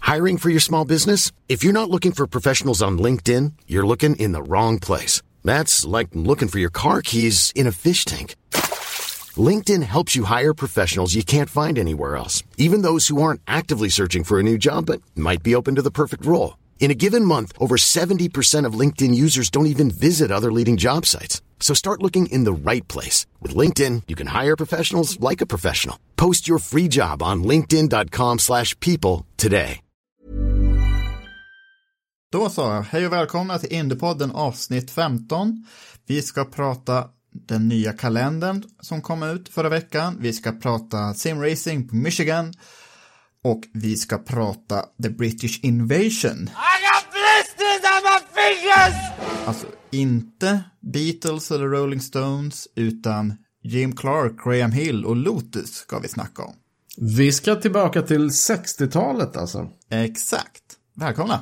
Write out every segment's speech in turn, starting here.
Hiring for your small business? If you're not looking for professionals on LinkedIn, you're looking in the wrong place. That's like looking for your car keys in a fish tank. LinkedIn helps you hire professionals you can't find anywhere else, even those who aren't actively searching for a new job but might be open to the perfect role. In a given month, over 70% of LinkedIn users don't even visit other leading job sites. So start looking in the right place. With LinkedIn, you can hire professionals like a professional. Post your free job on linkedin.com/people today. Då så, hej och välkomna till Indiepodden avsnitt 15. Vi ska prata den nya kalendern som kom ut förra veckan. Vi ska prata simracing på Michigan. Och vi ska prata The British Invasion. I got blisters on my fingers! Alltså inte Beatles eller Rolling Stones utan Jim Clark, Graham Hill och Lotus ska vi snacka om. Vi ska tillbaka till 60-talet alltså. Exakt. Välkomna.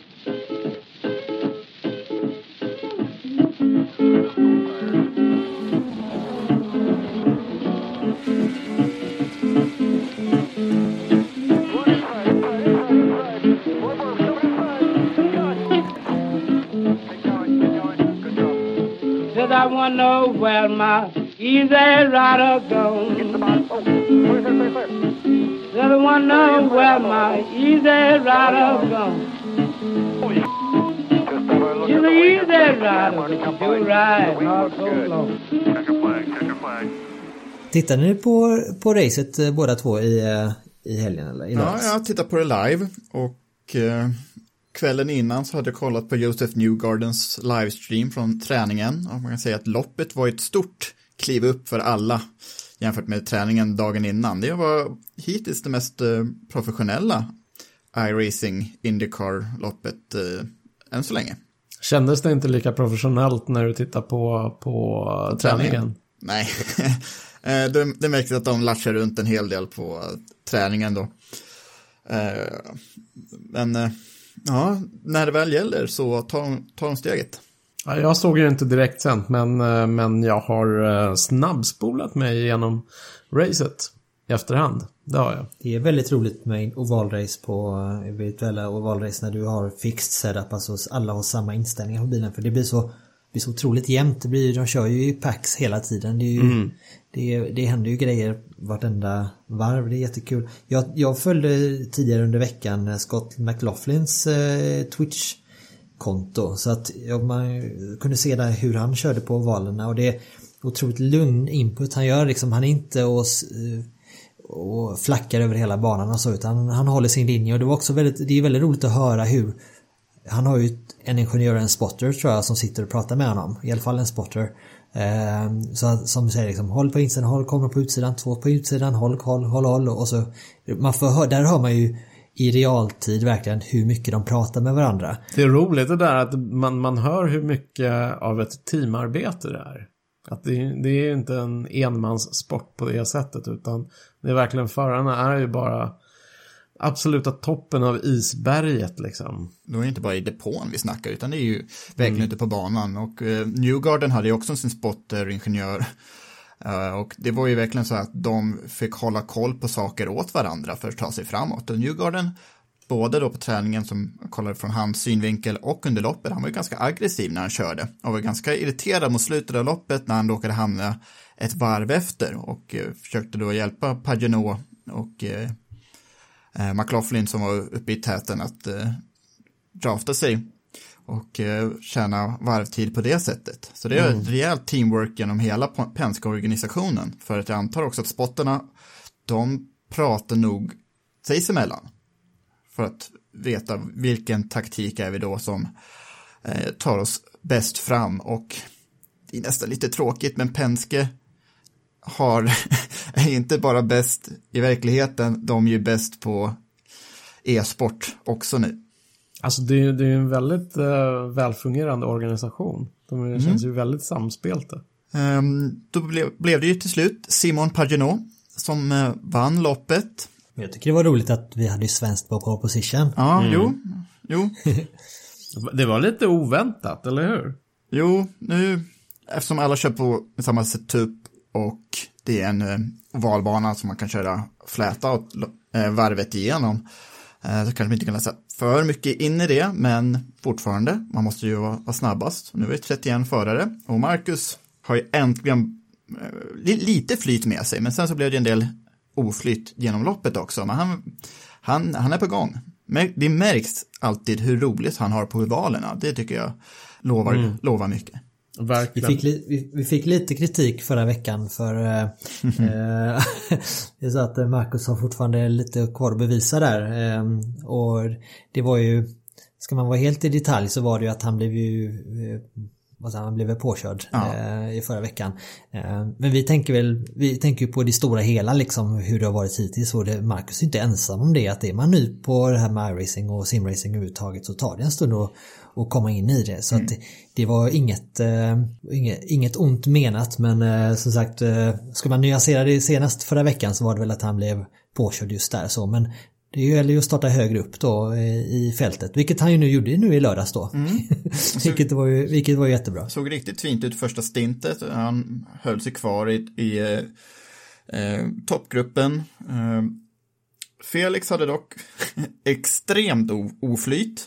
I wanna know where my easy rider goes. I wanna know where my easy rider goes. You're the easy rider, you ride all so long. Tittar ni på racet båda två i helgen eller i lördags? Ja, jag tittar på det live och kvällen innan så hade jag kollat på Joseph Newgardens livestream från träningen och man kan säga att loppet var ett stort kliv upp för alla jämfört med träningen dagen innan. Det var hittills det mest professionella iRacing IndyCar-loppet än så länge. Kändes det inte lika professionellt när du tittar på träningen? Nej, det märks att de latchar runt en hel del på träningen då. Men ja, när det väl gäller så tar de steget. Ja, jag såg ju inte direkt sent, men jag har snabbspolat mig genom racet i efterhand. Det har jag. Det är väldigt roligt med ovalrace på virtuella ovalrace när du har fixed setup, alltså alla har samma inställningar på bilen, för det blir så otroligt jämnt. De kör ju i packs hela tiden. Det är ju, det händer ju grejer vartenda varv. Det är jättekul. Jag följde tidigare under veckan Scott McLaughlins Twitch-konto, så att man kunde se där hur han körde på ovalerna, och det är otroligt lugn input han gör. Liksom, han är inte och flackar över hela banan och så, utan han håller sin linje, och det är väldigt roligt att höra hur han har ju en ingenjör, en spotter tror jag, som sitter och pratar med honom. I alla fall en spotter. Så som säger liksom, håll på insidan, håll kommer på utsidan, 2 på utsidan, håll. Och så man får där hör man ju i realtid verkligen hur mycket de pratar med varandra. Det är roligt det där att man hör hur mycket av ett teamarbete det är. Att det är inte en enmanssport på det sättet, utan det är verkligen, förarna är ju bara absoluta toppen av isberget liksom. Det är inte bara i depån vi snackar, utan det är ju verkligen ute på banan. Och Newgarden hade ju också sin spotter-ingenjör. Och det var ju verkligen så att de fick hålla koll på saker åt varandra för att ta sig framåt. Och Newgarden, både då på träningen som jag kollade från hans synvinkel och under loppet, han var ju ganska aggressiv när han körde. Och var ganska irriterad mot slutet av loppet när han råkade hamna ett varv efter. Och försökte då hjälpa Pagenaud och McLaughlin som var uppe i täten att drafta sig och tjäna varvtid på det sättet. Så det är ett rejält teamwork genom hela Penske-organisationen, för att jag antar också att spottarna, de pratar nog sig emellan för att veta vilken taktik är vi då som tar oss bäst fram. Och det är nästan lite tråkigt, men Penske är inte bara bäst i verkligheten, de är ju bäst på e-sport också nu. Alltså det är en väldigt välfungerande organisation. De känns ju väldigt samspelta. Då blev det ju till slut Simon Pagenaud som vann loppet. Jag tycker det var roligt att vi hade ju svenskt på pole position. Ja, jo. Det var lite oväntat, eller hur? Jo, nu eftersom alla kör på samma setup och det är en ovalbana som man kan köra fläta och varvet igenom, Så kanske man inte kan läsa för mycket in i det, men fortfarande, man måste ju vara snabbast. Nu är det 31 förare och Marcus har ju äntligen lite flyt med sig, men sen så blev det en del oflyt genom loppet också. Men han är på gång. Men det märks alltid hur roligt han har på ovalerna. Det tycker jag lovar mycket. Vi fick lite kritik förra veckan för det är så att Marcus har fortfarande lite kvar att bevisa där. Och det var ju, ska man vara helt i detalj så var det ju att han blev ju han blev påkörd i förra veckan. Men vi tänker ju på det stora hela liksom, hur det har varit hittills, och Marcus är inte ensam om det, att är man ny på det här med iRacing och simracing överhuvudtaget så tar det en stund att komma in i det. Så att det var inget ont menat, men som sagt, ska man nyansera det senast förra veckan så var det väl att han blev påkörd just där så, men det gäller ju att starta högre upp då i fältet, vilket han ju gjorde i lördags då. vilket var ju jättebra. Såg riktigt fint ut första stintet. Han höll sig kvar i toppgruppen. Felix hade dock extremt oflyt.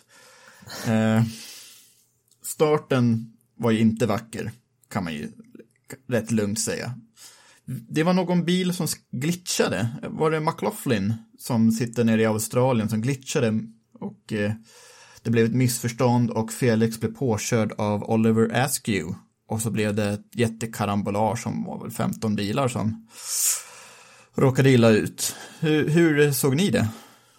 Starten var ju inte vacker, kan man ju rätt lugnt säga. Det var någon bil som glitchade. Var det McLaughlin som sitter nere i Australien som glitchade, och det blev ett missförstånd och Felix blev påkörd av Oliver Askew, och så blev det ett jättekarambolage som var väl 15 bilar som råkade illa ut. Hur såg ni det?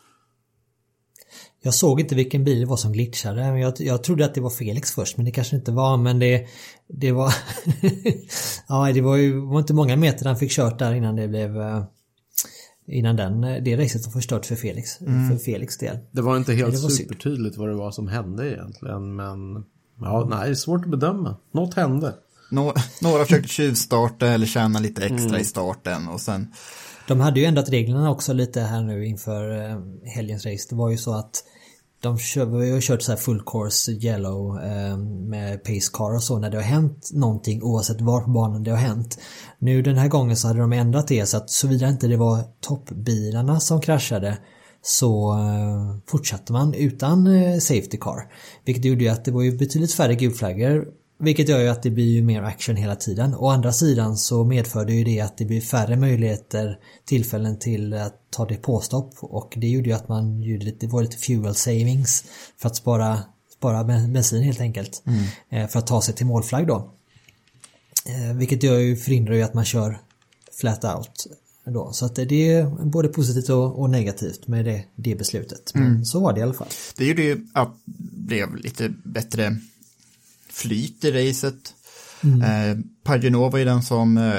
Jag såg inte vilken bil det var som glitchade, men jag trodde att det var Felix först, men det kanske inte var, men det var ja, det var inte många meter han fick kört där innan det blev innan det racet var förstört för Felix del. Det var inte helt supertydligt vad det var som hände egentligen, men det är svårt att bedöma. Något hände. Några försökte tjuvstarta eller tjäna lite extra i starten, och sen de hade ju ändrat reglerna också lite här nu inför helgens race. Det var ju så att de har kört så här full course yellow med pace car och så när det har hänt någonting, oavsett var på banan det har hänt. Nu den här gången så hade de ändrat det så att såvida inte det var toppbilarna som kraschade så fortsatte man utan safety car. Vilket gjorde ju att det var ju betydligt färre gulflaggor, vilket gör ju att det blir ju mer action hela tiden. Å andra sidan så medförde ju det att det blir färre tillfällen till att ta det påstopp. Och det gjorde ju att det var lite fuel savings för att spara bensin helt enkelt. För att ta sig till målflagg då. Vilket förhindrar ju att man kör flat out då. Så att det är både positivt och negativt med det beslutet. Men så var det i alla fall. Det gjorde ju att det blev lite bättre flyt i racet. Pagenot var ju den som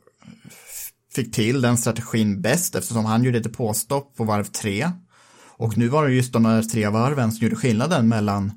fick till den strategin bäst, eftersom han gjorde ett påstopp på varv 3. Och nu var det just de här 3 varven som gjorde skillnaden mellan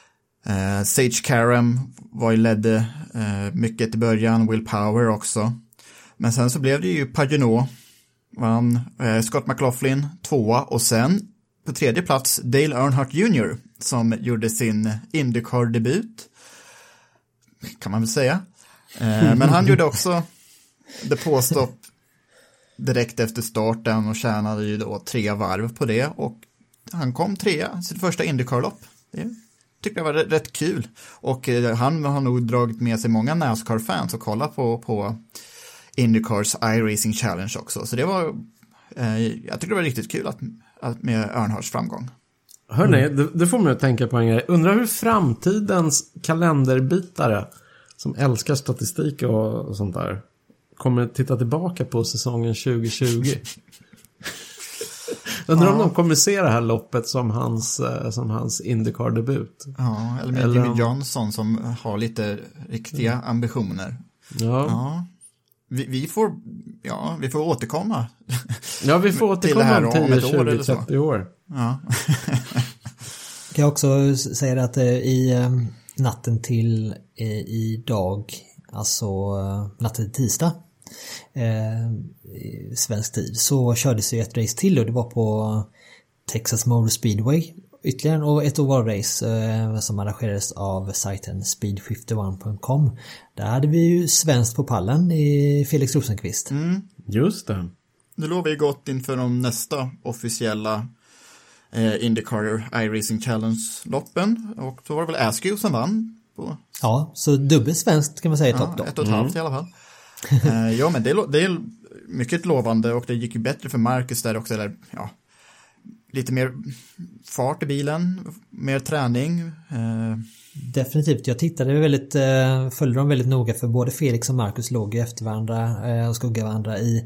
Sage Karam var ju ledde mycket i början, Will Power också. Men sen så blev det ju Pagenot vann, Scott McLaughlin 2, och sen på 3:e plats Dale Earnhardt Jr. som gjorde sin IndyCar-debut, kan man väl säga. Men han gjorde också det påstopp direkt efter starten och tjänade ju då 3 varv på det, och han kom 3 sitt första IndyCar-lopp. Det tyckte jag var rätt kul, och han har nog dragit med sig många NASCAR-fans och kolla på IndyCars iRacing Challenge också, så det var jag tyckte det var riktigt kul att med Earnhardts framgång. Hörrni, det får mig att tänka på en grej. Undrar hur framtidens kalenderbitare som älskar statistik och sånt där kommer titta tillbaka på säsongen 2020. Undrar om de kommer se det här loppet som hans IndyCar-debut. Ja, eller med Jimmy Johnson som har lite riktiga ambitioner. Ja. Vi får återkomma. Ja, vi får återkomma om 10, 20, 30 år. Ja. Kan jag också säga att i natten till idag, alltså natten till tisdag, svensk tid, så kördes ju ett race till, och det var på Texas Motor Speedway, ytterligare ett ovalrace som arrangerades av sajten speed51.com. Där hade vi ju svenskt på pallen i Felix Rosenqvist. Just det. Nu lovar vi gott inför de nästa officiella IndyCar iRacing Challenge-loppen. Och då var det väl Askew som vann. Ja, så dubbelt svenskt kan man säga i topp då. 1,5 i alla fall. Ja, men det är mycket lovande och det gick ju bättre för Marcus där också. Eller, ja, lite mer fart i bilen, mer träning. Definitivt, jag följde dem väldigt noga för både Felix och Marcus låg ju efter varandra och skuggade varandra i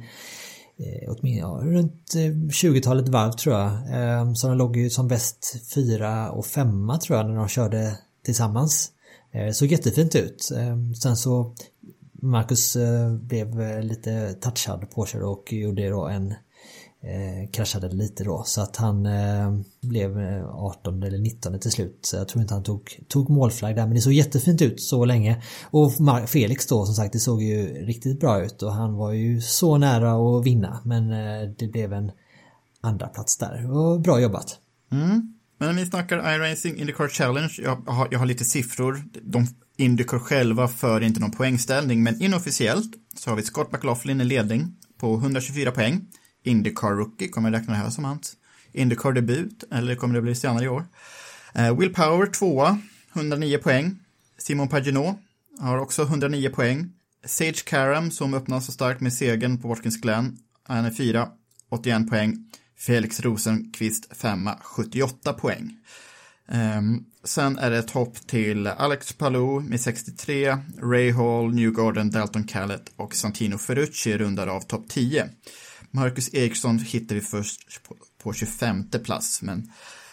runt 20-talet varv tror jag. Så de låg ju som bäst 4 och 5 tror jag när de körde tillsammans. Såg jättefint ut. Sen så Marcus blev lite touchad påkörd och gjorde då kraschade lite då så att han blev 18 eller 19 till slut. Så jag tror inte han tog målflagg där, men det såg jättefint ut så länge. Och Felix då som sagt, det såg ju riktigt bra ut och han var ju så nära att vinna, men det blev en andra plats där. Och bra jobbat. Men när vi snackar iRacing IndyCar Challenge, jag har lite siffror. De IndyCar själva för inte någon poängställning, men inofficiellt så har vi Scott McLaughlin i ledning på 124 poäng. IndyCar Rookie, kommer jag räkna det här som hans IndyCar debut, eller kommer det bli senare i år? Will Power 2, 109 poäng. Simon Pagenaud har också 109 poäng. Sage Karam som öppnar så starkt med segern på Watkins Glen, han är 4, 81 poäng. Felix Rosenqvist 5, 78 poäng. Sen är det ett hopp till Alex Palou med 63, Ray Hall, Newgarden, Dalton Kellett och Santino Ferrucci rundar av topp 10. Marcus Eriksson hittar vi först på 25:e plats, men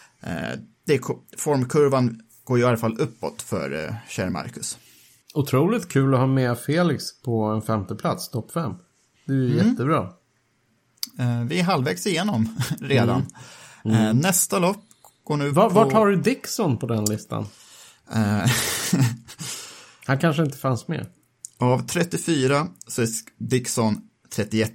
formkurvan går ju i alla fall uppåt för kära Marcus. Otroligt kul att ha med Felix på en 5:e plats, topp 5. Det är ju jättebra. Vi är halvvägs igenom redan. Nästa lopp går nu på... Vart har du Dixon på den listan? Han kanske inte fanns med. Av 34 så är Dixon 31.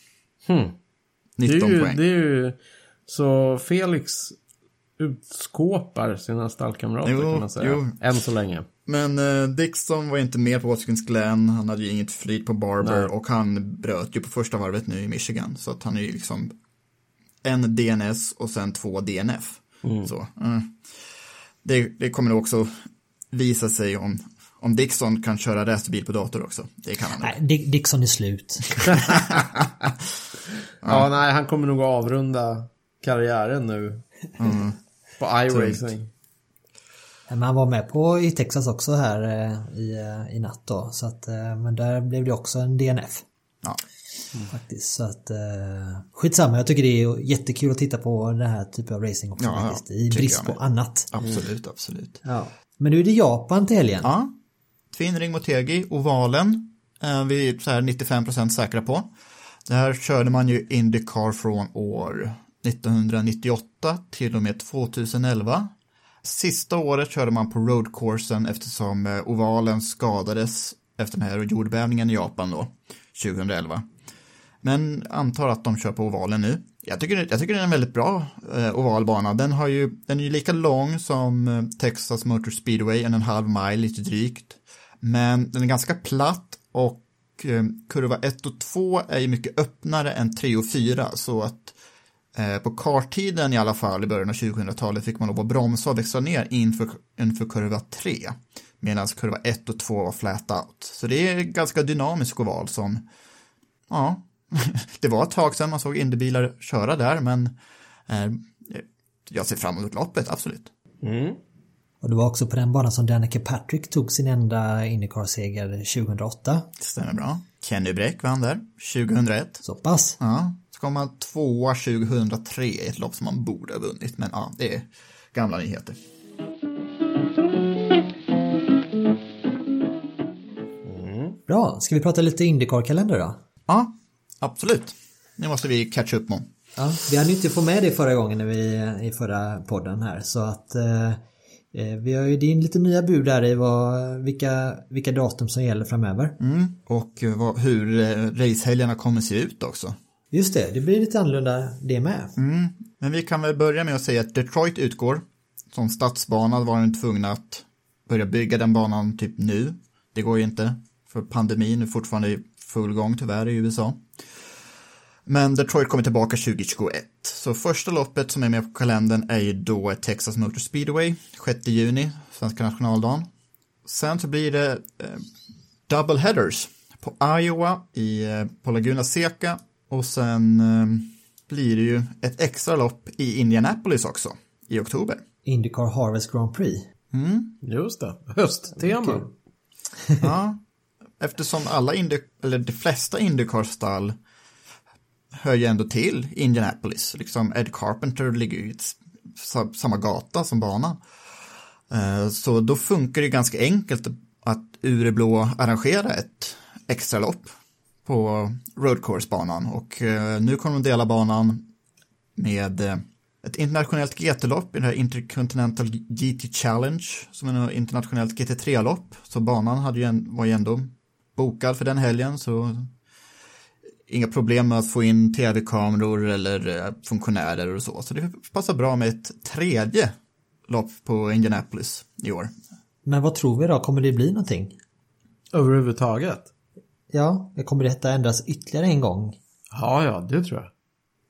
19 poäng. Det är ju så Felix utskåpar sina stallkamrater kan man säga. Än så länge. Men Dixon var inte med på Watkins Glen. Han hade ju inget flyt på Barber. Och han bröt ju på första varvet nu i Michigan. Så att han är ju liksom en DNS och sen 2 DNF. Så, det kommer nog också visa sig om Dixon kan köra racerbil på dator också. Det kan han. Nej, Dixon är slut. Nej, han kommer nog avrunda karriären nu på iRacing. Men han var med i Texas också här i natt då, så att, men där blev det också en DNF. Ja. Faktiskt, så att skitsamma, jag tycker det är jättekul att titta på den här typen av racing också faktiskt, i brist på annat. Absolut. Ja. Men nu är det Japan till helgen. Ja. Twinring Motegi, ovalen. Vi är så här 95% säkra på. Där körde man ju IndyCar från år 1998 till och med 2011. Sista året körde man på roadcoursen eftersom ovalen skadades efter den här jordbävningen i Japan då, 2011. Men antar att de kör på ovalen nu. Jag tycker det är en väldigt bra ovalbana. Den är ju lika lång som Texas Motor Speedway, 1,5 mile lite drygt. Men den är ganska platt och kurva 1 och 2 är ju mycket öppnare än 3 och 4. Så att på karttiden i alla fall i början av 2000-talet fick man lov att bromsa och växla ner inför kurva 3. Medan kurva 1 och 2 var flat out. Så det är ganska dynamisk oval som, ja, det var ett tag sedan man såg Indybilar köra där, men jag ser fram emot loppet, absolut. Och det var också på den banan som Danica Patrick tog sin enda IndyCar-seger 2008. Det stämmer bra. Kenny Bräck vann där 2001. Så pass. Ja, så kom man 2 2003 i ett lopp som man borde ha vunnit, men ja, det är gamla nyheter. Bra, ska vi prata lite IndyCar-kalender då? Ja, absolut. Nu måste vi catch up med. Ja, vi hade inte fått med det förra gången när vi i förra podden här, så att vi har ju din lite nya bud där i vilka datum som gäller framöver. Och hur racehelgerna kommer se ut också. Just det blir lite annorlunda det med. Men vi kan väl börja med att säga att Detroit utgår. Som stadsbana var den tvungna att börja bygga den banan typ nu. Det går ju inte, för pandemin är fortfarande i full gång tyvärr i USA. Men Detroit kommer tillbaka 2021. Så första loppet som är med på kalendern är ju då Texas Motor Speedway, 6 juni, svenska nationaldagen. Sen så blir det double headers på Iowa, på Laguna Seca. Och sen blir det ju ett extra lopp i Indianapolis också, i oktober. IndyCar Harvest Grand Prix. Just det, hösttema. Ja, eftersom de flesta IndyCar-stall hör ju ändå till Indianapolis. Liksom Ed Carpenter ligger i samma gata som banan. Så då funkar det ganska enkelt att ur det blå arrangera ett extra lopp på Road Course-banan. Och nu kommer de dela banan med ett internationellt GT-lopp i det här Intercontinental GT Challenge som är ett internationellt GT3-lopp. Så banan var ju ändå bokad för den helgen, så inga problem med att få in tv-kameror eller funktionärer och så. Så det passar bra med ett tredje lopp på Indianapolis i år. Men vad tror vi då? Kommer det bli någonting? Överhuvudtaget? Ja, kommer detta ändras ytterligare en gång? Ja, det tror jag.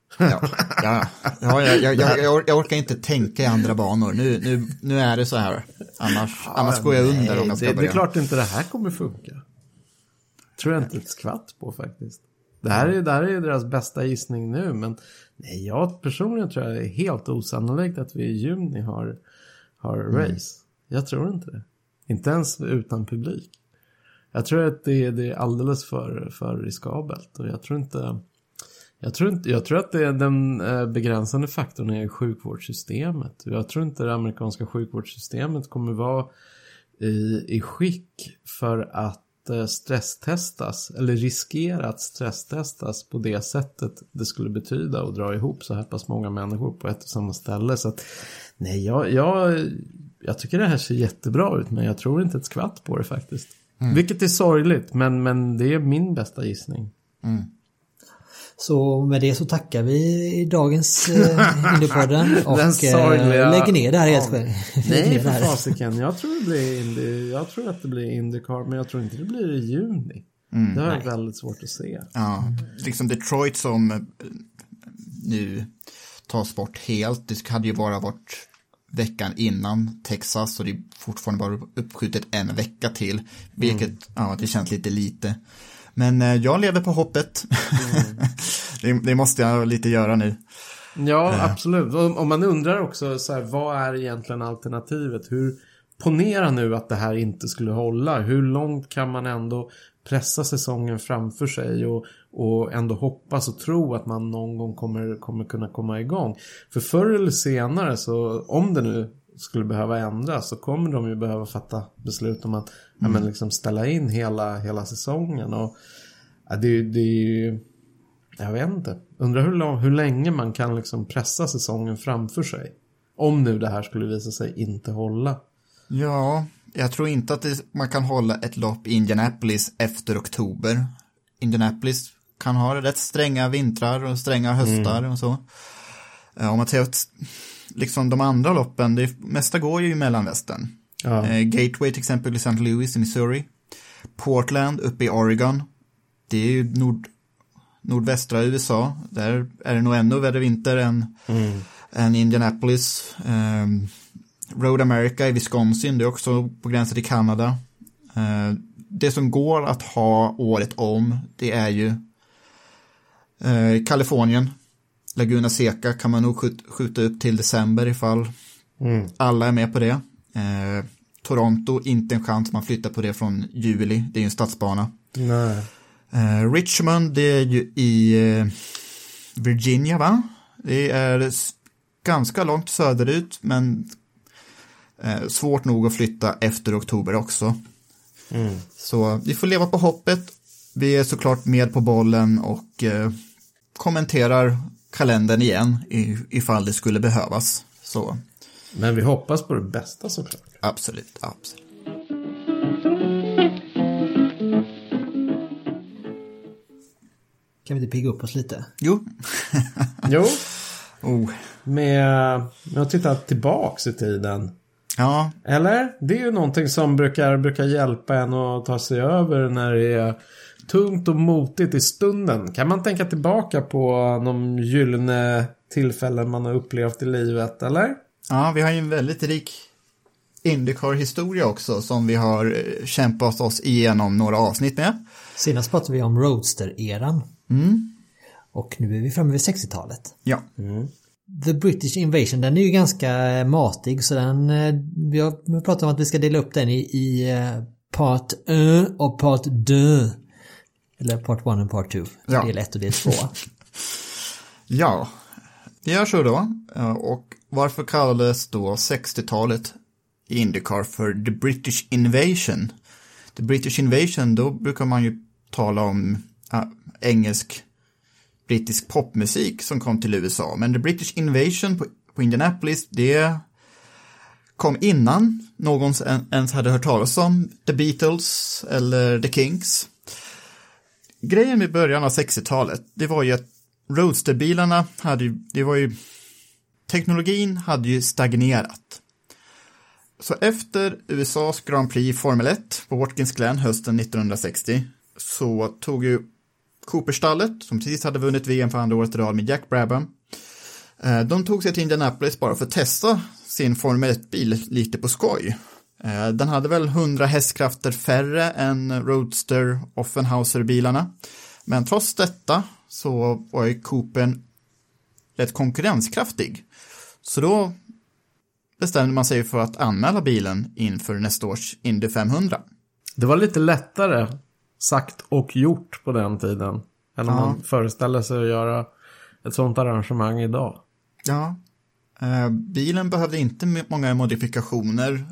Jag orkar inte tänka i andra banor. Nu är det så här. Annars går jag under om jag ska börja. Det är klart inte det här kommer funka. Tror jag inte ett skvatt på faktiskt. Det här är deras bästa gissning nu, men nej, jag personligen tror det är helt osannolikt att vi i juni har race. Jag tror inte det. Inte ens utan publik. Jag tror att det är alldeles för riskabelt, och jag tror att det är den begränsande faktorn är sjukvårdssystemet. Jag tror inte det amerikanska sjukvårdssystemet kommer vara i skick för att stresstestas eller riskera att stresstestas på det sättet det skulle betyda att dra ihop så här pass många människor på ett och samma ställe. Så att nej, jag tycker det här ser jättebra ut, men jag tror inte ett skvatt på det faktiskt. Vilket är sorgligt, men det är min bästa gissning. Så med det så tackar vi dagens Indypodden och lägger ner det här helt själv. Nej, för fasiken. Jag tror att det blir IndyCar, men jag tror inte det blir i juni. Det är väldigt svårt att se. Ja, liksom Detroit som nu tas bort helt. Det hade ju bara varit veckan innan Texas, så det är fortfarande bara uppskjutet en vecka till. Vilket, det känns lite. Men jag lever på hoppet. Det måste jag lite göra nu. Ja, absolut. Om man undrar också så här, vad är egentligen alternativet? Ponera nu att det här inte skulle hålla. Hur långt kan man ändå pressa säsongen framför sig och ändå hoppas och tro att man någon gång kommer kunna komma igång? För förr eller senare, så om det nu skulle behöva ändras, så kommer de ju behöva fatta beslut om att liksom ställa in hela säsongen. Och det är ju, jag vet inte, undrar hur länge man kan liksom pressa säsongen framför sig, om nu det här skulle visa sig inte hålla. Ja, jag tror inte att man kan hålla ett lopp i Indianapolis efter oktober. Indianapolis kan ha rätt stränga vintrar och stränga höstar och så. Om man ser att liksom de andra loppen, det mesta går ju i mellanvästern. Ja. Gateway till exempel i St. Louis i Missouri. Portland uppe i Oregon. Det är ju nordvästra USA. Där är det nog ännu värre vinter än Indianapolis. Road America i Wisconsin, det är också på gränsen till Kanada. Det som går att ha året om, det är ju Kalifornien. Laguna Seca kan man nog skjuta upp till december ifall alla är med på det. Toronto, inte en chans, man flyttar på det från juli, det är ju en stadsbana. Nej. Richmond, det är ju i Virginia, va? Det är ganska långt söderut, men svårt nog att flytta efter oktober också. Så vi får leva på hoppet. Vi är såklart med på bollen och kommenterar kalendern igen ifall det skulle behövas. Så. Men vi hoppas på det bästa såklart. Absolut. Kan vi inte pigga upp oss lite? Jo. Med att titta tillbaks i tiden. Ja. Eller? Det är ju någonting som brukar hjälpa en att ta sig över när det är tungt och motigt i stunden. Kan man tänka tillbaka på de gyllene tillfällen man har upplevt i livet, eller? Ja, vi har ju en väldigt rik IndyCar-historia också som vi har kämpat oss igenom några avsnitt med. Senast pratade vi om Roadster-eran. Och nu är vi framme vid 60-talet. Ja. The British Invasion, den är ju ganska matig, så vi har pratat om att vi ska dela upp den i part 1 och part 2. Eller part 1 och part 2. Ja. Del 1 och del 2. Ja, vi gör så då. Och varför kallades då 60-talet i IndyCar för The British Invasion? The British Invasion, då brukar man ju tala om brittisk popmusik som kom till USA. Men The British Invasion på Indianapolis, det kom innan någon ens hade hört talas om The Beatles eller The Kinks. Grejen med början av 60-talet, det var ju att roadsterbilarna teknologin hade ju stagnerat. Så efter USAs Grand Prix Formel 1 på Watkins Glen hösten 1960 så tog ju Cooper-stallet, som precis hade vunnit VM för andra året i rad med Jack Brabham, de tog sig till Indianapolis bara för att testa sin Formel 1-bil lite på skoj. Den hade väl 100 hästkrafter färre än Roadster Offenhauser-bilarna. Men trots detta så var ju Coopern rätt konkurrenskraftig. Så då bestämde man sig för att anmäla bilen inför nästa års Indy 500. Det var lite lättare sagt och gjort på den tiden än om man föreställer sig att göra ett sånt arrangemang idag. Ja, bilen behövde inte många modifikationer.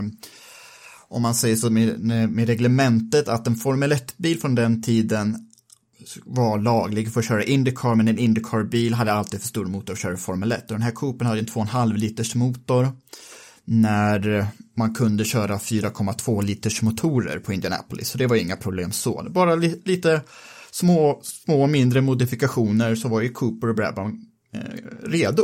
Om man säger så med reglementet att en Formel 1-bil från den tiden var laglig för att köra IndyCar, men en IndyCar-bil hade alltid för stor motor att köra Formel 1. Och den här Coopern hade en 2,5 liters motor när man kunde köra 4,2 liters motorer på Indianapolis. Så det var inga problem så. Bara lite små mindre modifikationer, så var ju Cooper och Brabham redo.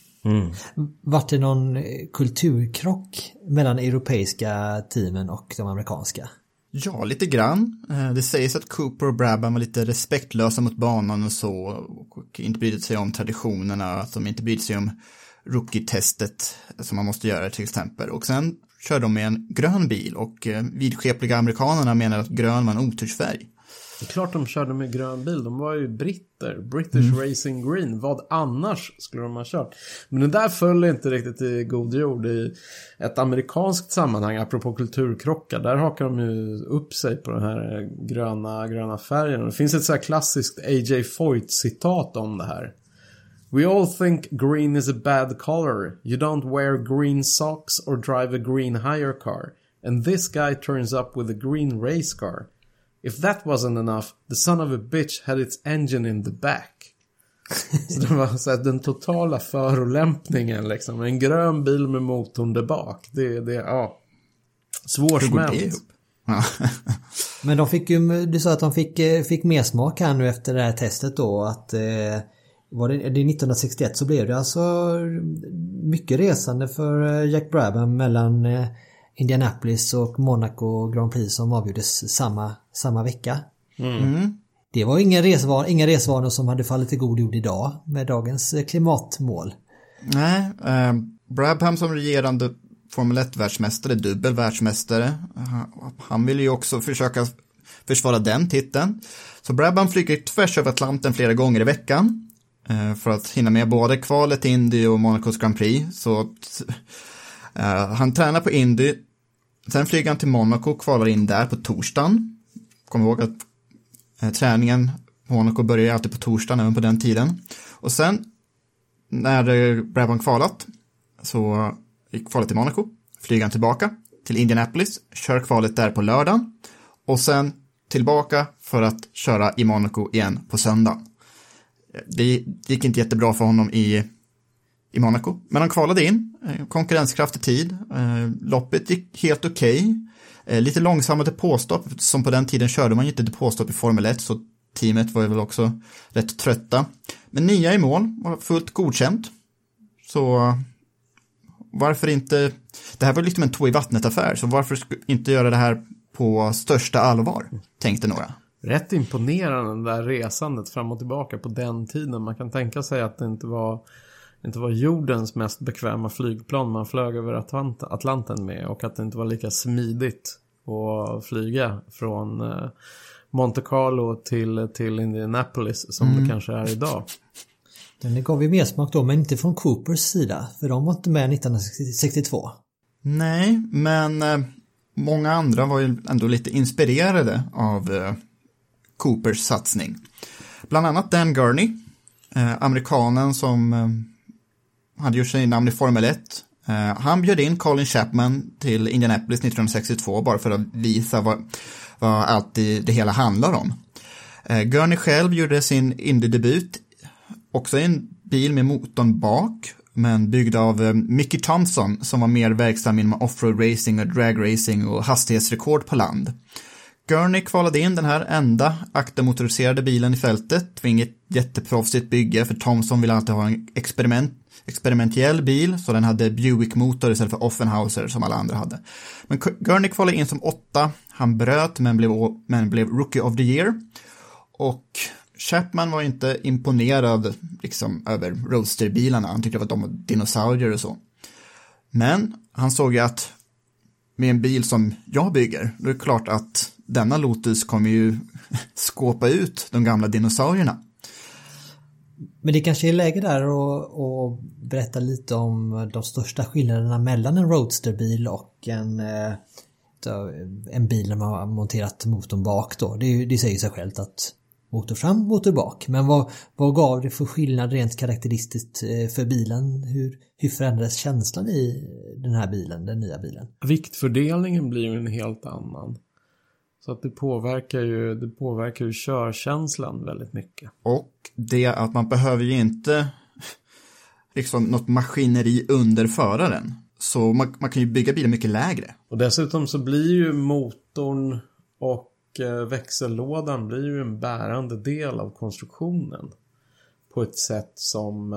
Vart det någon kulturkrock mellan europeiska teamen och de amerikanska? Ja, lite grann. Det sägs att Cooper och Brabham var lite respektlösa mot banan och så, och inte brydde sig om traditionerna, att de inte brydde sig om rookie-testet som man måste göra till exempel. Och sen körde de med en grön bil, och vidskepliga amerikanerna menar att grön var en otursfärg. Det är klart de körde med grön bil. De var ju britter. British Racing Green. Vad annars skulle de ha kört? Men det där föll inte riktigt i god jord i ett amerikanskt sammanhang. Apropå kulturkrockar. Där hakar de ju upp sig på den här gröna färgen. Det finns ett så här klassiskt A.J. Foyt-citat om det här. We all think green is a bad color. You don't wear green socks or drive a green hire car. And this guy turns up with a green race car. If that wasn't enough, the son of a bitch had its engine in the back. Så det var så här, den totala förolämpningen liksom. En grön bil med motorn där bak. Det svårsmält. Men de fick ju, du sa att de fick mer smak här nu efter det här testet då, att var det 1961 så blev det alltså mycket resande för Jack Brabham mellan Indianapolis och Monaco Grand Prix som avgjordes samma vecka. Det var inga resvanor som hade fallit i god jord idag med dagens klimatmål. Nej, Brabham som regerande Formel 1-världsmästare, dubbel världsmästare, han ville ju också försöka försvara den titeln. Så Brabham flyger tvärs över Atlanten flera gånger i veckan för att hinna med både kvalet till Indy och Monacos Grand Prix. Så han tränar på Indy, sen flyger han till Monaco, kvalar in där på torsdagen. Kom ihåg att träningen på Monaco börjar alltid på torsdagen även på den tiden. Och sen när Brabham kvalat så gick kvalet till Monaco, flyger han tillbaka till Indianapolis, kör kvalet där på lördagen och sen tillbaka för att köra i Monaco igen på söndag. Det gick inte jättebra för honom i Monaco, men han kvalade in, konkurrenskraftig tid, loppet gick helt okej. Lite långsammare depåstopp, som på den tiden körde man inte depåstopp i Formel 1, så teamet var ju väl också rätt trötta. Men 9 i mål var fullt godkänt, så varför inte, det här var liksom en tå i vattnet affär, så varför inte göra det här på största allvar, tänkte några. rätt imponerande det där resandet fram och tillbaka på den tiden. Man kan tänka sig att det inte var jordens mest bekväma flygplan man flög över Atlanten med, och att det inte var lika smidigt att flyga från Monte Carlo till Indianapolis som det kanske är idag. Den gav ju mer smak då, men inte från Coopers sida, för de var inte med 1962. Nej, men många andra var ju ändå lite inspirerade av Coopers satsning. Bland annat Dan Gurney, amerikanen som hade gjort sig namn i Formel 1. Han bjöd in Colin Chapman till Indianapolis 1962 bara för att visa vad allt det hela handlar om. Gurney själv gjorde sin Indy-debut också i en bil med motorn bak, men byggd av Mickey Thompson som var mer verksam inom offroad racing och drag racing och hastighetsrekord på land. Gurney kvalade in den här enda aktermotoriserade bilen i fältet. Det var inget jätteproffsigt bygge, för Thompson ville alltid ha en experimentell bil, så den hade Buick-motor istället för Offenhauser som alla andra hade. Men Gurney kvalade in som 8. Han bröt men blev Rookie of the Year. Och Chapman var inte imponerad liksom över roadsterbilarna. Han tyckte att de var dinosaurier och så. Men han såg ju att med en bil som jag bygger, då är det klart att denna Lotus kommer ju skåpa ut de gamla dinosaurierna. Men det kanske är läge där att berätta lite om de största skillnaderna mellan en roadsterbil och en bil där man har monterat motorn bak då. Det säger sig självt att motor fram, motor bak. Men vad gav det för skillnad rent karaktäristiskt för bilen? Hur förändrades känslan i den här bilen, den nya bilen? Viktfördelningen blir ju en helt annan. Så att det påverkar ju körkänslan väldigt mycket. Och det att man behöver ju inte liksom något maskineri under föraren. Så man kan ju bygga bilen mycket lägre. Och dessutom så blir ju motorn och växellådan blir ju en bärande del av konstruktionen. På ett sätt som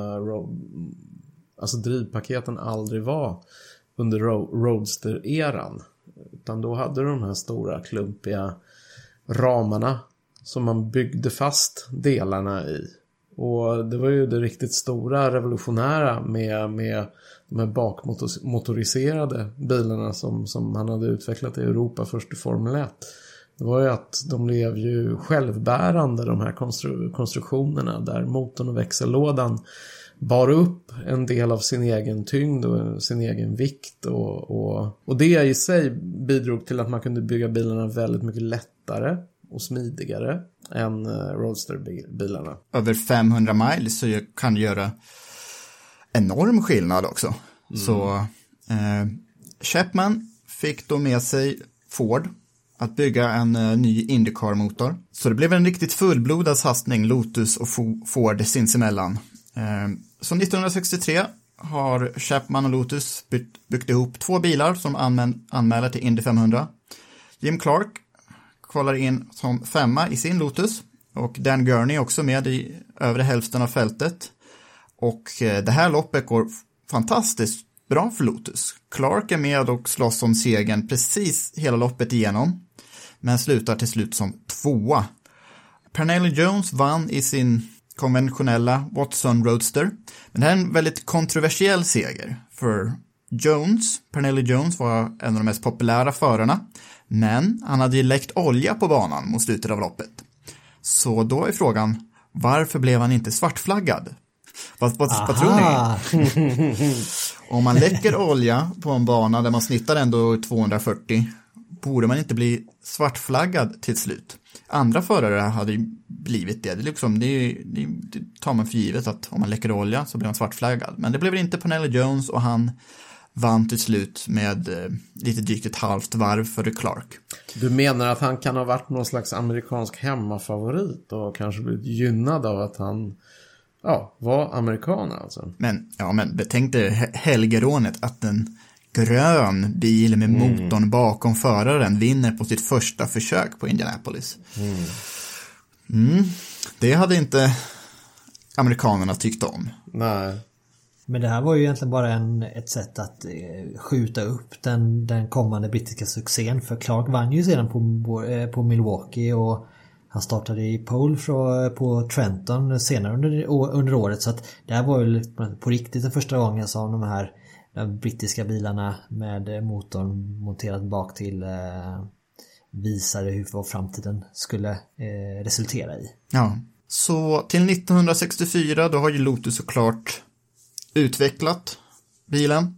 alltså drivpaketen aldrig var under Roadster-eran. Utan då hade de här stora klumpiga ramarna som man byggde fast delarna i. Och det var ju det riktigt stora revolutionära med de här bakmotoriserade bilarna som man hade utvecklat i Europa först i Formel 1. Det var ju att de blev ju självbärande, de här konstruktionerna, där motorn och växellådan bar upp en del av sin egen tyngd och sin egen vikt. Och det i sig bidrog till att man kunde bygga bilarna väldigt mycket lättare och smidigare än roadsterbilarna. Över 500 miles så kan göra enorm skillnad också. Så Chapman fick då med sig Ford att bygga en ny IndyCar-motor. Så det blev en riktigt fullblodad satsning, Lotus och Ford sinsemellan. Så 1963 har Chapman och Lotus byggt ihop 2 bilar som anmäler till Indy 500. Jim Clark kvalar in som 5 i sin Lotus, och Dan Gurney också med i övre hälften av fältet. Och det här loppet går fantastiskt bra för Lotus. Clark är med och slåss om segern precis hela loppet igenom, men slutar till slut som 2. Pernell Jones vann i sin konventionella Watson Roadster. Men det här är en väldigt kontroversiell seger, för Pernell Jones var en av de mest populära förarna, men han hade ju läckt olja på banan mot slutet av loppet. Så då är frågan, varför blev han inte svartflaggad? Vad tror ni? Om man läcker olja på en bana där man snittar ändå 240, borde man inte bli svartflaggad till slut? Andra förare hade ju blivit det. Det tar man för givet att om man läcker olja så blir man svartflaggad. Men det blev inte Pernell Jones, och han vann till slut med lite drygt ett halvt varv för Clark. Du menar att han kan ha varit någon slags amerikansk hemmafavorit och kanske blivit gynnad av att han var amerikan alltså? Men betänk dig helgerånet att en grön bil med motorn bakom föraren vinner på sitt första försök på Indianapolis. Det hade inte amerikanerna tyckt om. Nej. Men det här var ju egentligen bara ett sätt att skjuta upp den kommande brittiska succén, för Clark vann ju sedan på Milwaukee, och Han startade i pole på Trenton senare under året, så att det här var ju på riktigt den första gången som de här brittiska bilarna med motorn monterad bak till visade hur framtiden skulle resultera i. Ja, så till 1964 då har ju Lotus såklart utvecklat bilen.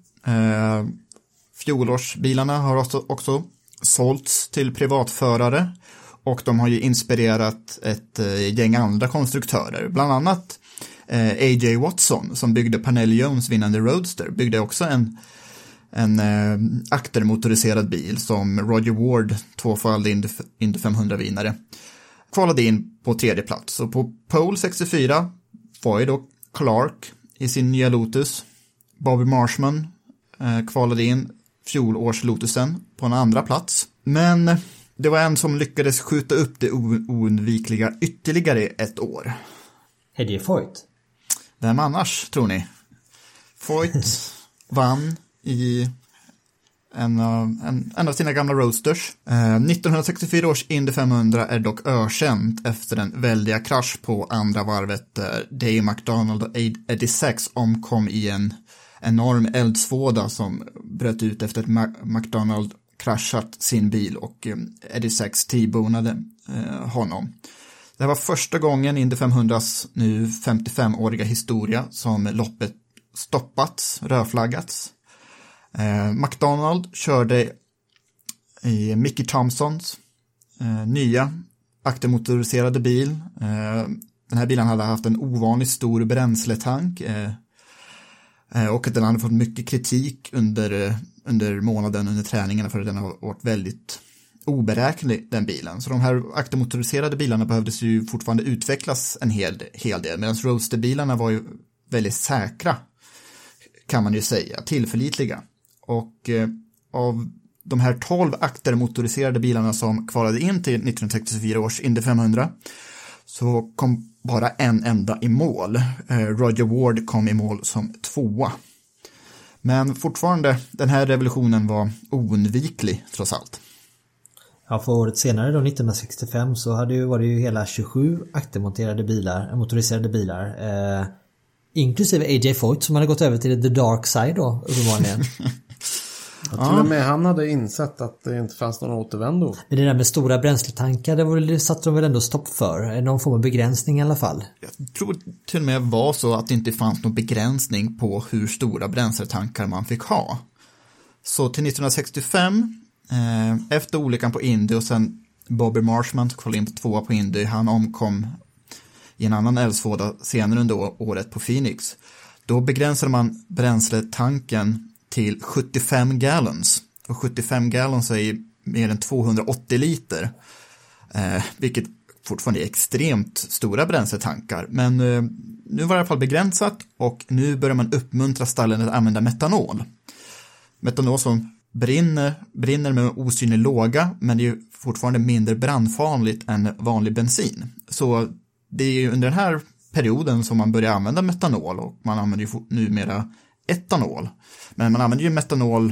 Fjolårsbilarna har också sålts till privatförare och de har ju inspirerat ett gäng andra konstruktörer. Bland annat A.J. Watson som byggde Parnell Jones vinnande Roadster byggde också en aktermotoriserad bil som Roger Ward, tvåfaldig Indy 500-vinnare, kvalade in på tredje plats. Och på pole 64 var ju då Clark i sin nya Lotus. Bobby Marshman kvalade in fjolårs Lotusen på en andra plats. Men det var en som lyckades skjuta upp det oundvikliga ytterligare ett år. Eddie Foyt. Vem annars, tror ni? Foyt vann i en av sina gamla Roadsters. 1964 års Indy 500 är dock ökänt efter en väldiga krasch på andra varvet där Dave McDonald och Eddie Sachs omkom i en enorm eldsvåda som bröt ut efter att McDonald kraschat sin bil och Eddie Sachs T-bonade honom. Det var första gången Indy 500s nu 55-åriga historia som loppet stoppats, rödflaggats. McDonald körde i Mickey Thompsons nya aktermotoriserade bil. Den här bilen hade haft en ovanligt stor bränsletank och den hade fått mycket kritik under månaden under träningarna för att den har varit väldigt oberäknelig, den bilen. Så de här aktermotoriserade bilarna behövdes ju fortfarande utvecklas en hel del, medan Roadster-bilarna var ju väldigt säkra, kan man ju säga, tillförlitliga. Och av de här 12 aktermotoriserade bilarna som kvalade in till 1964 års Indy 500 så kom bara en enda i mål. Roger Ward kom i mål som 2:a. Men fortfarande, den här revolutionen var oundviklig trots allt. Ja, för året senare då, 1965, så var det ju hela 27 motoriserade bilar. Inklusive A.J. Foyt som hade gått över till the dark side då, uppenbarligen. Jag tror med han hade insett att det inte fanns någon återvändo. Men det där med stora bränsletankar, det satte de väl ändå stopp för? Någon form av begränsning i alla fall. Jag tror till och med var så att det inte fanns någon begränsning på hur stora bränsletankar man fick ha. Så till 1965, efter olyckan på Indy och sen Bobby Marshman kvalade in på 2:a på Indy, han omkom i en annan eldsvåda senare under året på Phoenix. Då begränsade man bränsletanken till 75 gallons. Och 75 gallons är mer än 280 liter. Vilket fortfarande är extremt stora bränsletankar. Men nu var det i alla fall begränsat och nu börjar man uppmuntra stallen att använda metanol. Metanol som brinner med osynlig låga, men det är ju fortfarande mindre brandfarligt än vanlig bensin. Så det är ju under den här perioden som man börjar använda metanol och man använder ju numera etanol. Men man använder ju metanol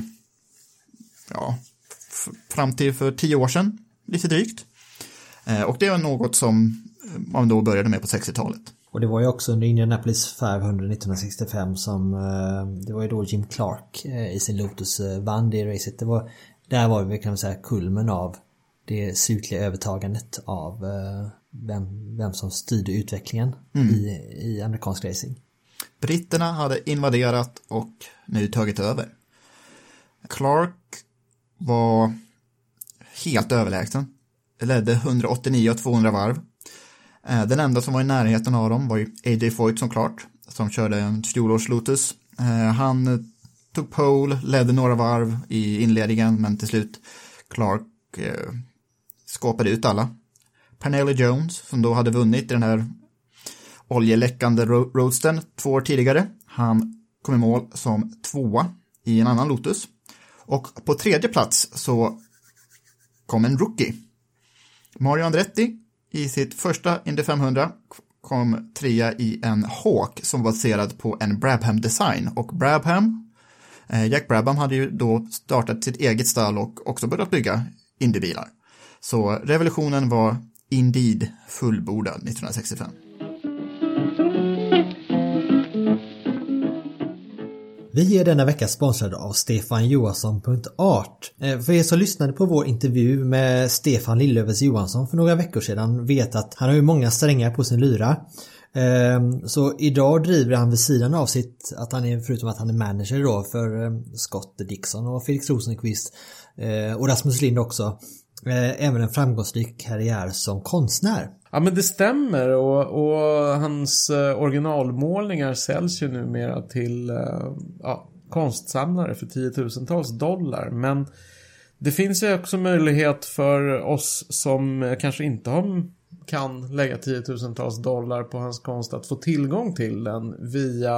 fram till för 10 år sedan, lite drygt. Och det är något som man då började med på 60-talet. Och det var ju också under Indianapolis 500 1965 som det var ju då Jim Clark i sin Lotus vann det racet. Där var det, kan man säga, kulmen av det slutliga övertagandet av vem som styrde utvecklingen i amerikansk racing. Britterna hade invaderat och nu tagit över. Clark var helt överlägsen. Det ledde 189 och 200 varv. Den enda som var i närheten av dem var ju A.J. Foyt som körde en fjolårs Lotus. Han tog pole, ledde några varv i inledningen, men till slut Clark skapade ut alla. Parnell Jones, som då hade vunnit i den här oljeläckande Roadstern 2 år tidigare, han kom i mål som 2:a i en annan Lotus. Och på tredje plats så kom en rookie. Mario Andretti i sitt första Indy 500 kom 3:a i en Hawk som var baserad på en Brabham-design. Och Jack Brabham hade ju då startat sitt eget stall och också börjat bygga Indybilar. Så revolutionen var Indeed fullbordad 1965. Vi är denna vecka sponsrade av stefanjohansson.art. För er som lyssnade på vår intervju med Stefan Lillövers Johansson för några veckor sedan vet att han har ju många strängar på sin lyra. Så idag driver han vid sidan av sitt, att han är, förutom att han är manager då för Scott Dixon och Felix Rosenqvist och Rasmus Lind också, även en framgångsrik karriär som konstnär. Ja, men det stämmer och hans originalmålningar säljs ju numera till konstsamlare för $10,000. Men det finns ju också möjlighet för oss som kanske inte kan lägga $10,000 på hans konst att få tillgång till den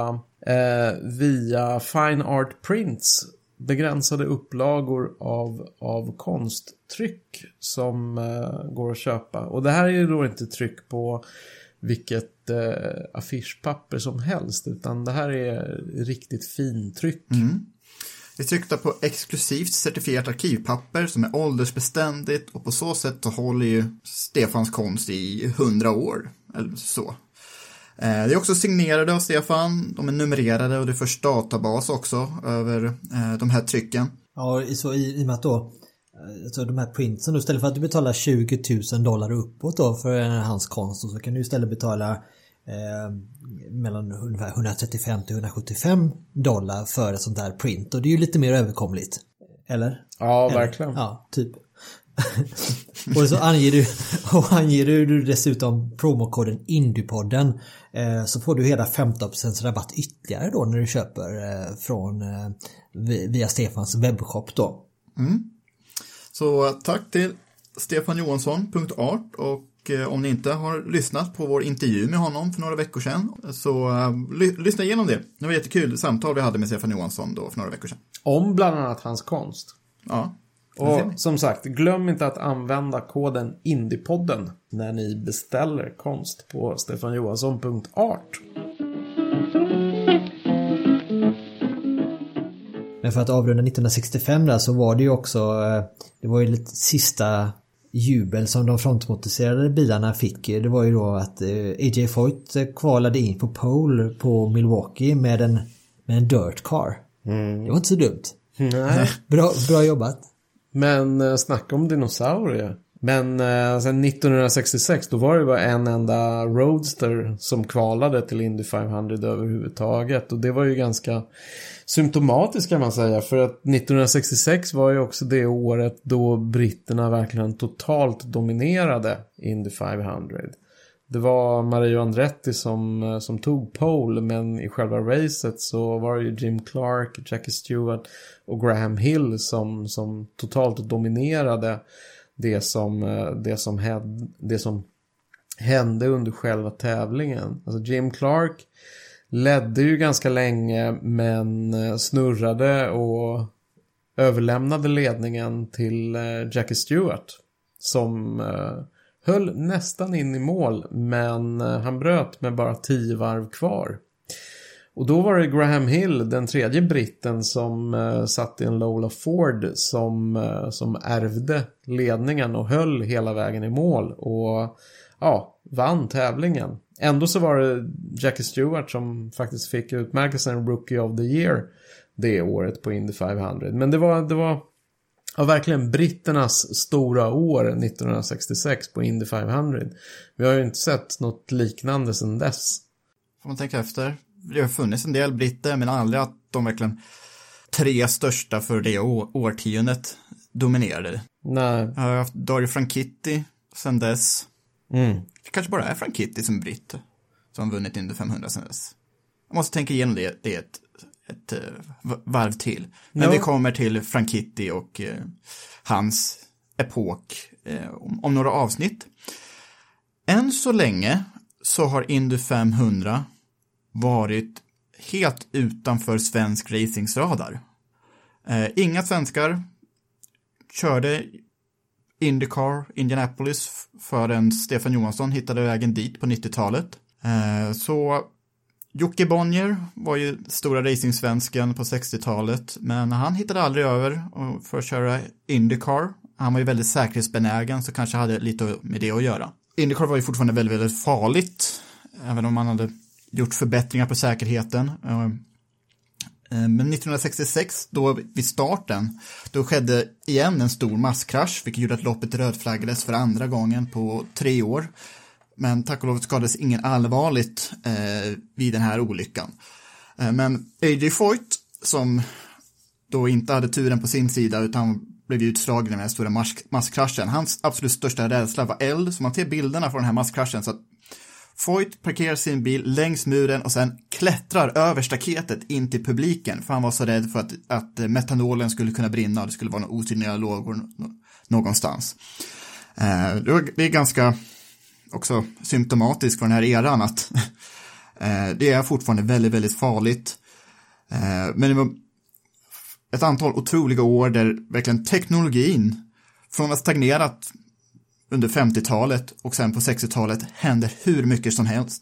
via Fine Art Prints, begränsade upplagor av konsttryck som går att köpa. Och det här är ju då inte tryck på vilket affischpapper som helst, utan det här är riktigt fintryck. Det är tryckta på exklusivt certifierat arkivpapper som är åldersbeständigt, och på så sätt så håller ju Stefans konst i 100 år eller så. Det är också signerade av Stefan, de är numrerade och det förs databas också över de här trycken. Ja, så i och med att då alltså de här printsen, istället för att du betalar $20,000 uppåt då för hans konst, så kan du istället betala mellan ungefär $135-175 för ett sånt där print, och det är ju lite mer överkomligt. Eller? Ja, verkligen. Ja, typ. Och så anger du dessutom promokoden Indiepodden, så får du hela 15% rabatt ytterligare då när du köper via Stefans webbshop då. Så tack till stefanjohansson.art, och om ni inte har lyssnat på vår intervju med honom för några veckor sedan, så lyssna igenom det. Det var ett jättekul samtal vi hade med Stefan Johansson då för några veckor sedan. Om bland annat hans konst. Ja. Och som sagt, glöm inte att använda koden Indiepodden när ni beställer konst på stefanjohansson.art. Men för att avrunda 1965 där, så var det ju också, det var ju lite sista jubel som de frontmotoriserade bilarna fick. Det var ju då att AJ Foyt kvalade in på pole på Milwaukee med en dirt car. Det var inte så dumt. Nej. Bra jobbat. Men snacka om dinosaurier. Men sen 1966 då var det bara en enda Roadster som kvalade till Indy 500 överhuvudtaget. Och det var ju ganska symptomatiskt kan man säga. För att 1966 var ju också det året då britterna verkligen totalt dominerade Indy 500. Det var Mario Andretti som tog pole, men i själva racet så var det ju Jim Clark, Jackie Stewart och Graham Hill som totalt dominerade det som hände under själva tävlingen. Alltså Jim Clark ledde ju ganska länge, men snurrade och överlämnade ledningen till Jackie Stewart som höll nästan in i mål, men han bröt med bara 10 varv kvar. Och då var det Graham Hill, den tredje britten, som satt i en Lola Ford som ärvde ledningen och höll hela vägen i mål och vann tävlingen. Ändå så var det Jackie Stewart som faktiskt fick utmärkelsen Rookie of the Year det året på Indy 500. Men det var verkligen britternas stora år 1966 på Indy 500. Vi har ju inte sett något liknande sedan dess. Får man tänka efter. Det har funnits en del britter, men aldrig att de verkligen 3 största för det årtiondet dominerade. Nej. Jag har haft Dario Franchitti sedan dess. Det kanske bara är Franchitti som britt som vunnit Indy 500 sedan dess. Jag måste tänka igenom det är ett varv till. Men vi kommer till Franchitti och hans epok om några avsnitt. Än så länge så har Indy 500 varit helt utanför svensk racingsradar. Inga svenskar körde IndyCar, Indianapolis, förrän Stefan Johansson hittade vägen dit på 90-talet. Så Jocke Bonnier var ju stora racingsvensken på 60-talet, men han hittade aldrig över för att köra IndyCar. Han var ju väldigt säkerhetsbenägen, så kanske hade lite med det att göra. IndyCar var ju fortfarande väldigt, väldigt farligt, även om man hade gjort förbättringar på säkerheten. Men 1966, då vid starten, då skedde igen en stor masskrasch, vilket gjorde att loppet rödflaggades för andra gången på 3 år. Men tack och lov skadades ingen allvarligt vid den här olyckan. Men A.J. Foyt, som då inte hade turen på sin sida utan blev utslagen i den här stora masskraschen. Hans absolut största rädsla var eld, så man ser bilderna från den här masskraschen. Så att Foyt parkerar sin bil längs muren och sen klättrar över staketet in till publiken, för han var så rädd för att metanolen skulle kunna brinna och det skulle vara några osynliga lågor någonstans. Det är ganska också symptomatiskt för den här eran att det är fortfarande väldigt, väldigt farligt. Men det var ett antal otroliga år där verkligen teknologin från att stagnerat under 50-talet och sen på 60-talet händer hur mycket som helst.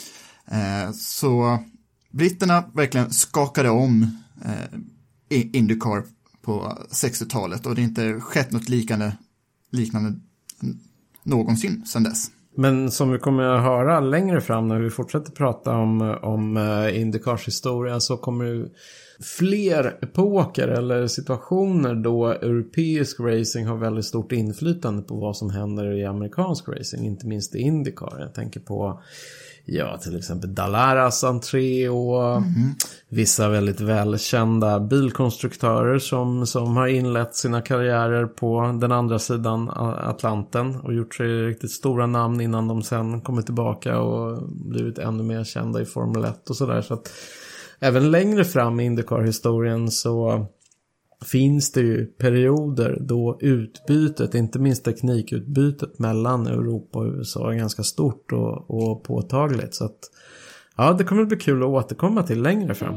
Så britterna verkligen skakade om IndyCar på 60-talet och det har inte skett något liknande någonsin sedan dess. Men som vi kommer att höra längre fram när vi fortsätter prata om IndyCars historia, så kommer det fler epoker eller situationer då europeisk racing har väldigt stort inflytande på vad som händer i amerikansk racing, inte minst i IndyCar. Jag tänker på till exempel Dallaras entré och vissa väldigt välkända bilkonstruktörer som har inlett sina karriärer på den andra sidan Atlanten och gjort sig riktigt stora namn innan de sen kommer tillbaka och blivit ännu mer kända i Formel 1 och sådär. Så att även längre fram i IndyCar-historien så finns det ju perioder då utbytet, inte minst teknikutbytet mellan Europa och USA är ganska stort och påtagligt. Så att det kommer bli kul att återkomma till längre fram.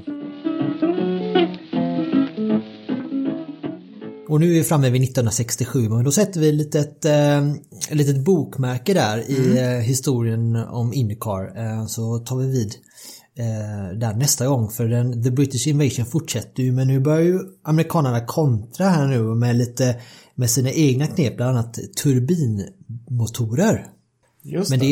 Och nu är vi framme vid 1967, men då sätter vi ett litet bokmärke där i historien om IndyCar. Så tar vi vid där nästa gång, för The British Invasion fortsätter ju, men nu börjar ju amerikanerna kontra här nu med sina egna knep, bland annat turbinmotorer. Just men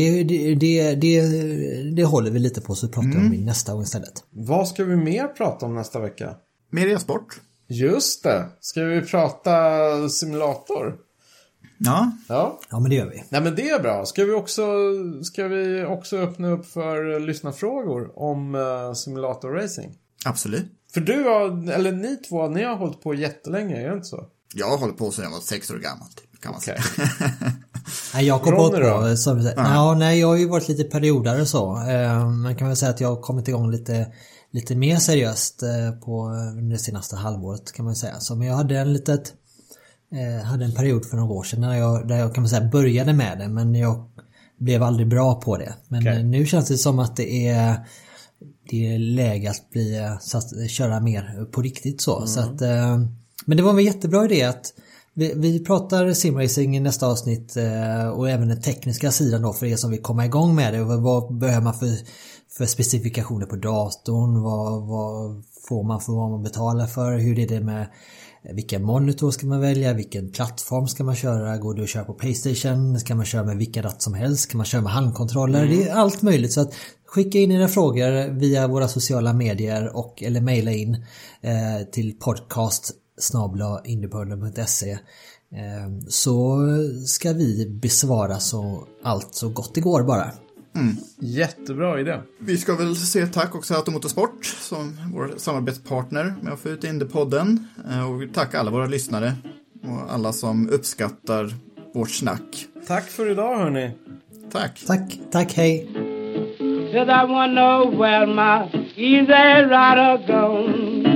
det håller vi lite på, så pratar vi om nästa gång istället. Vad ska vi mer prata om nästa vecka? Mer e-sport. Just det. Ska vi prata simulator? Ja, men det gör vi. Nej, men det är bra. Ska vi också öppna upp för lyssnarfrågor om simulatorracing? Absolut. För ni två, ni har hållit på jättelänge, är det inte så? Jag har hållit på sedan jag var 6 år gammal, kan man säga. Nej, jag kom på jag har ju varit lite periodare så. Man kan väl säga att jag har kommit igång lite mer seriöst på det senaste halvåret, kan man säga. Så men jag hade en period för några år sedan där jag kan man säga började med det, men jag blev aldrig bra på det. Men nu känns det som att det är läge att köra mer på riktigt så. Så att, men det var en jättebra idé att vi pratar simracing i nästa avsnitt och även den tekniska sidan då för er som vill komma igång med det. Vad behöver man för specifikationer på datorn? Vad får man för vad man betalar för? Hur är det med vilken monitor ska man välja? Vilken plattform ska man köra? Går det att köra på PlayStation? Ska man köra med vilken ratt som helst? Kan man köra med handkontroller? Det är allt möjligt. Så att skicka in era frågor via våra sociala medier eller mejla in till podcast@indypodden.se, så ska vi besvara allt så gott det går bara. Jättebra idé. Vi ska väl säga tack också till Automotorsport som vår samarbetspartner med att få ut Indypodden. Och vi tackar alla våra lyssnare och alla som uppskattar vårt snack. Tack för idag, hörni. Tack, hej. Said I wanna know where my easy rider gone.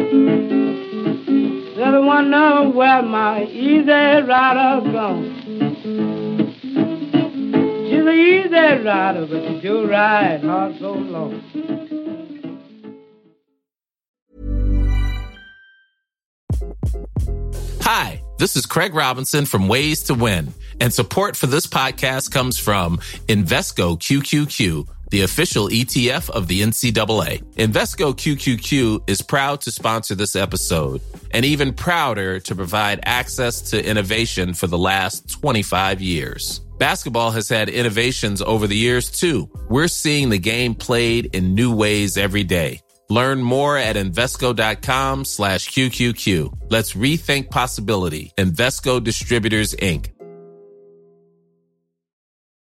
Said I wanna know where my easy rider gone. She's an easy rider, but she do ride hard so long. Hi, this is Craig Robinson from Ways to Win, and support for this podcast comes from Invesco QQQ, the official ETF of the NCAA. Invesco QQQ is proud to sponsor this episode and even prouder to provide access to innovation for the last 25 years. Basketball has had innovations over the years, too. We're seeing the game played in new ways every day. Learn more at Invesco.com/QQQ. Let's rethink possibility. Invesco Distributors, Inc.